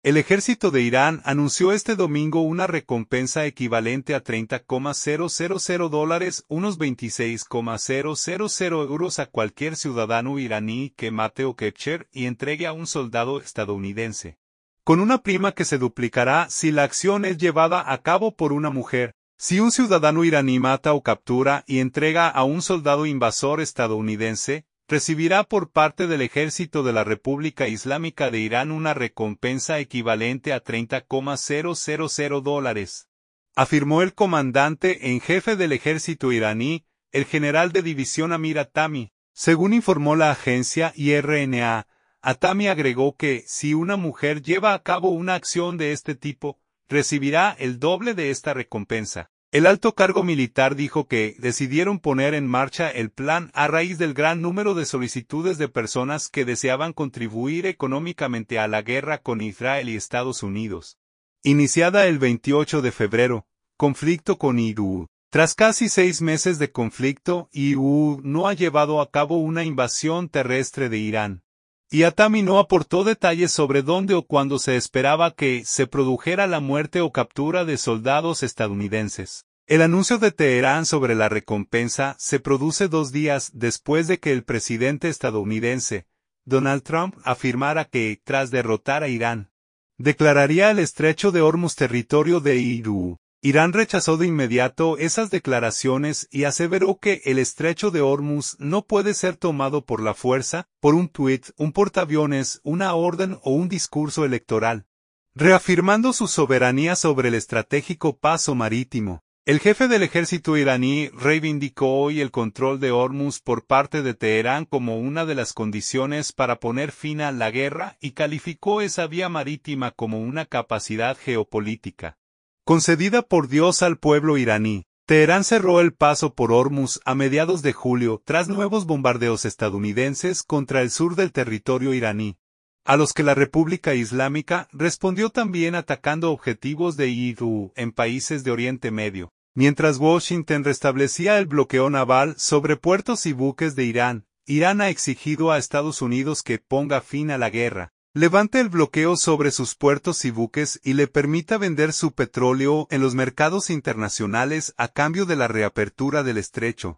El ejército de Irán anunció este domingo una recompensa equivalente a $30,000, unos 26,000 euros a cualquier ciudadano iraní que mate o capture y entregue a un soldado estadounidense, con una prima que se duplicará si la acción es llevada a cabo por una mujer. Si un ciudadano iraní mata o captura y entrega a un soldado invasor estadounidense, recibirá por parte del ejército de la República Islámica de Irán una recompensa equivalente a $30,000, afirmó el comandante en jefe del ejército iraní, el general de división Amir Hatami. Según informó la agencia IRNA, Hatami agregó que, si una mujer lleva a cabo una acción de este tipo, recibirá el doble de esta recompensa. El alto cargo militar dijo que decidieron poner en marcha el plan a raíz del gran número de solicitudes de personas que deseaban contribuir económicamente a la guerra con Israel y Estados Unidos, iniciada el 28 de febrero, conflicto con Irán. Tras casi 6 meses de conflicto, Irán no ha llevado a cabo una invasión terrestre de Irán. Y Hatami no aportó detalles sobre dónde o cuándo se esperaba que se produjera la muerte o captura de soldados estadounidenses. El anuncio de Teherán sobre la recompensa se produce 2 días después de que el presidente estadounidense, Donald Trump, afirmara que, tras derrotar a Irán, declararía el estrecho de Hormuz territorio de Irán. Irán rechazó de inmediato esas declaraciones y aseveró que el estrecho de Hormuz no puede ser tomado por la fuerza, por un tuit, un portaaviones, una orden o un discurso electoral, reafirmando su soberanía sobre el estratégico paso marítimo. El jefe del ejército iraní reivindicó hoy el control de Hormuz por parte de Teherán como una de las condiciones para poner fin a la guerra y calificó esa vía marítima como una capacidad geopolítica concedida por Dios al pueblo iraní. Teherán cerró el paso por Hormuz a mediados de julio tras nuevos bombardeos estadounidenses contra el sur del territorio iraní, a los que la República Islámica respondió también atacando objetivos de Irán en países de Oriente Medio. Mientras Washington restablecía el bloqueo naval sobre puertos y buques de Irán, Irán ha exigido a Estados Unidos que ponga fin a la guerra, levante el bloqueo sobre sus puertos y buques y le permita vender su petróleo en los mercados internacionales a cambio de la reapertura del estrecho.